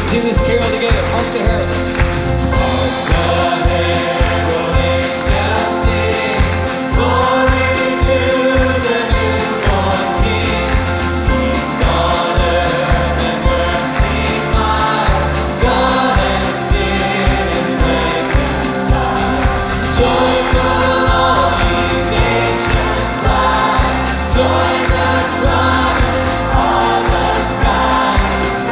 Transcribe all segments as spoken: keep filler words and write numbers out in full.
sing this carol together. Hark the herald. Hark the herald angels sing, glory to the newborn King. Peace on earth and mercy mild, God and sin is reconciled. Joyful all ye nations rise, join the triumph of the skies.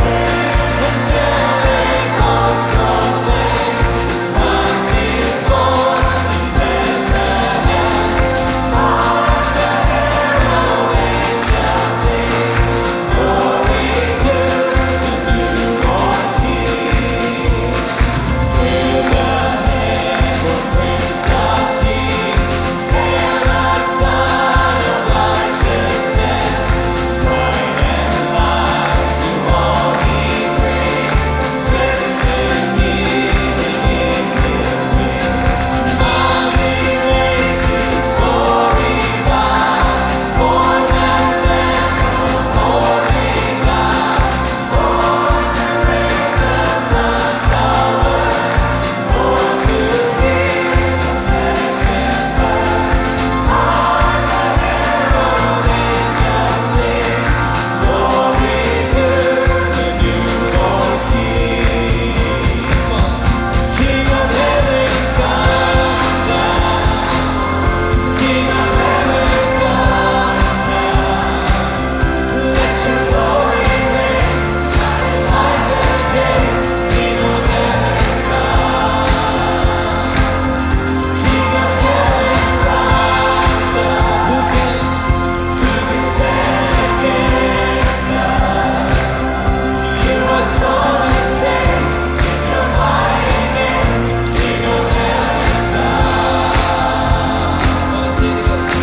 Angelic hosts proclaim, Christ is born in Bethlehem. Hark the herald angels sing, glory to the newborn King. Hail the newborn Prince of Peace, hail the Son of righteousness. Light and life to all he brings, dressed in healing in his wings. Mighty race his glory bound, born that Lamb from holy God, born to raise the sons of earth, born to give the second birth. Hark the herald angels sing, glory to the newborn King. King of heaven, come down. King of heaven, come down. Let your glory reign, shining like the day. King of heaven, come. King of heaven, rise up. Who can, who can stand against us? You are strong and safe in your mighty name. King of heaven, come. Come on, sing it together.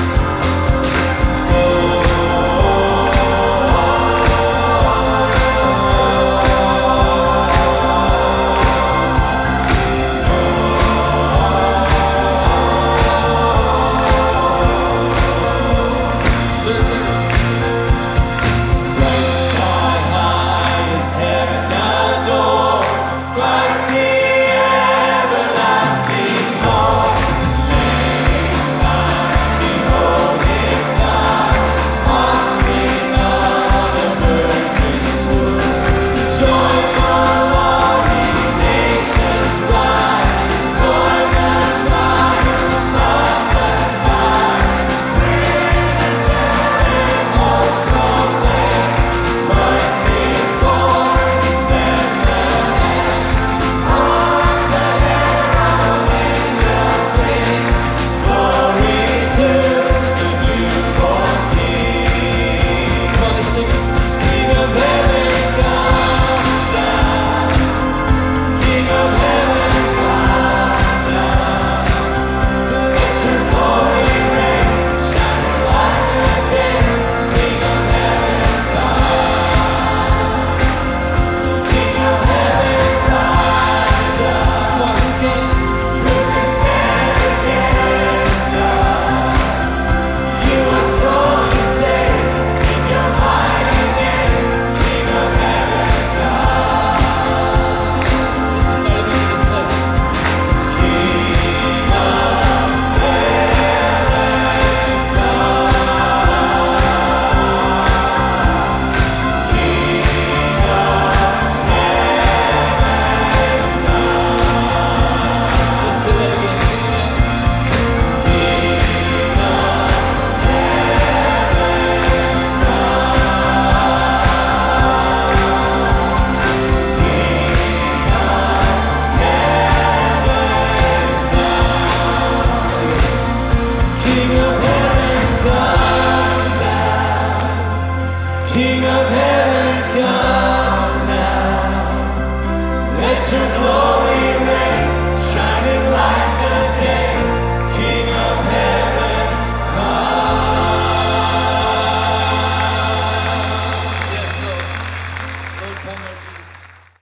Christ by highest heaven adored, Christ the everlasting Lord. Laying time, beholding God, offspring of the Virgin's womb. Joyful all ye nations rise, join the triumph of the skies. Angelic hosts proclaim, Christ is born in Bethlehem. Hark the herald angels sing, glory to the newborn King. Come on, let's sing it. King of heaven, come down. King of heaven, come down. Let your glory reign, shining like the day. King of heaven, come. King of heaven, rise up. Come on, who can, who can stand against us? You are strong and safe in your mighty name. King of heaven, come. This is better than this place. King of heaven, come. King Let's say that again. King King of heaven, come down. King of heaven, come down. Let your glory